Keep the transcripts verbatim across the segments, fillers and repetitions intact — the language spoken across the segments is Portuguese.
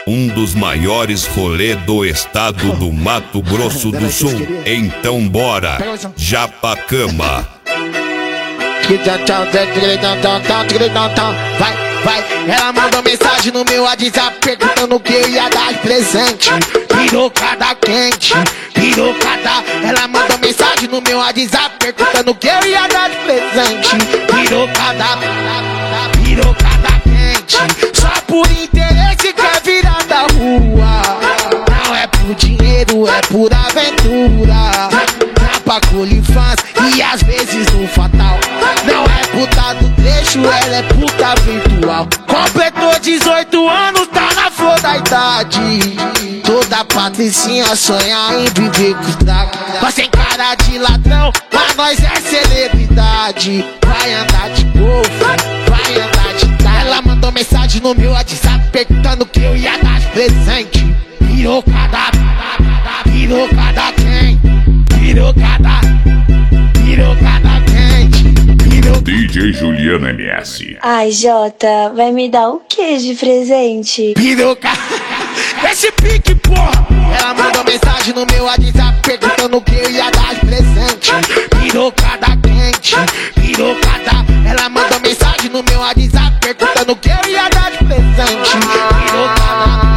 um dos maiores rolê do estado do Mato Grosso do Sul. Então bora, Japacama. Vai, vai, ela mandou mensagem no meu WhatsApp perguntando que eu ia dar de presente. Pirocada quente, pirocada. Ela mandou mensagem no meu WhatsApp perguntando que eu ia dar de presente. Pirocada, pirocada quente. Só por interesse quer virar da rua. Não é por dinheiro, é por aventura. Pra colifãs e às vezes no fatal. Não é puta do trecho, ela é puta virtual. Completou dezoito anos, tá na flor da idade. Toda patricinha sonha em viver com os dragos. Mas sem cara de ladrão, mas nós é celebridade. Vai andar de golfe, vai andar de carro. Ela mandou mensagem no meu WhatsApp perguntando que eu ia dar de presente. Pirocada, pirocada quem? Pirocada, pirocada quente, pirocada. D J Juliano M S. Ai, Jota, vai me dar o que de presente? Pirocada, esse pique, porra. Ela mandou mensagem no meu WhatsApp perguntando o que eu ia dar de presente. Pirocada quente, pirocada. Ela mandou mensagem no meu WhatsApp perguntando o que eu ia dar de presente. Pirocada.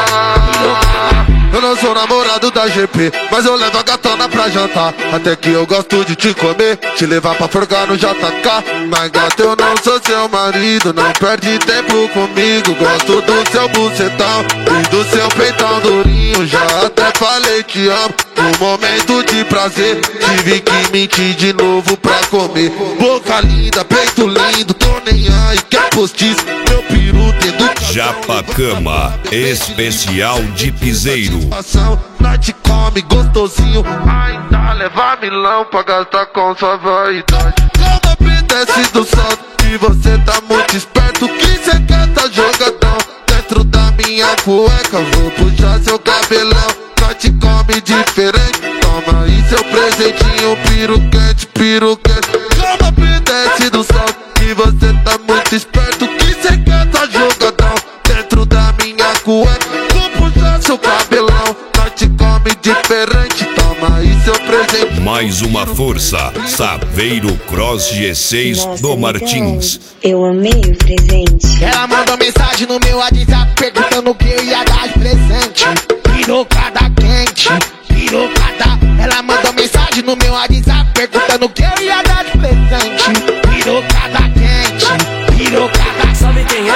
Eu não sou namorado da G P, mas eu levo a gatona pra jantar. Até que eu gosto de te comer, te levar pra forgar no J K. Mas gata, eu não sou seu marido, não perde tempo comigo. Gosto do seu bucetão e do seu peitão durinho. Já até falei te amo, no momento de prazer tive que mentir de novo pra comer. Boca linda, peito lindo, tô nem aí, quer postiço, meu peru tem do Japacama, especial de piseiro. Nós come gostosinho, ainda leva milão pra gastar com sua vaidade. Como obedece do salto e você tá muito esperto, que cê quer tá jogadão. Dentro da minha cueca vou puxar seu cabelão. Nós te come diferente, toma aí seu presentinho. Piro quente, piro quente. Como obedece do salto e você tá muito esperto, que cê quer tá jogadão. Dentro da minha cueca vou puxar seu cabelão. Nós te come diferente, toma aí seu presente. Mais uma força, Saveiro Cross G seis. Nossa, do Martins. Eu amei o presente. Ela mandou mensagem no meu WhatsApp perguntando o que eu ia dar de presente. Pirocada quente, pirocada. Ela mandou mensagem no meu WhatsApp perguntando o que eu ia dar de presente. Pirocada quente, pirocada. Sabe quem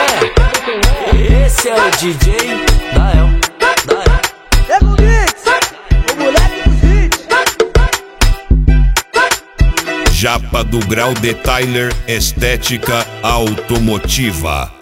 é? Esse é o D J Dael. Dael. É o Mix, o moleque dos hits. Japa do Grau de Tyler, estética automotiva.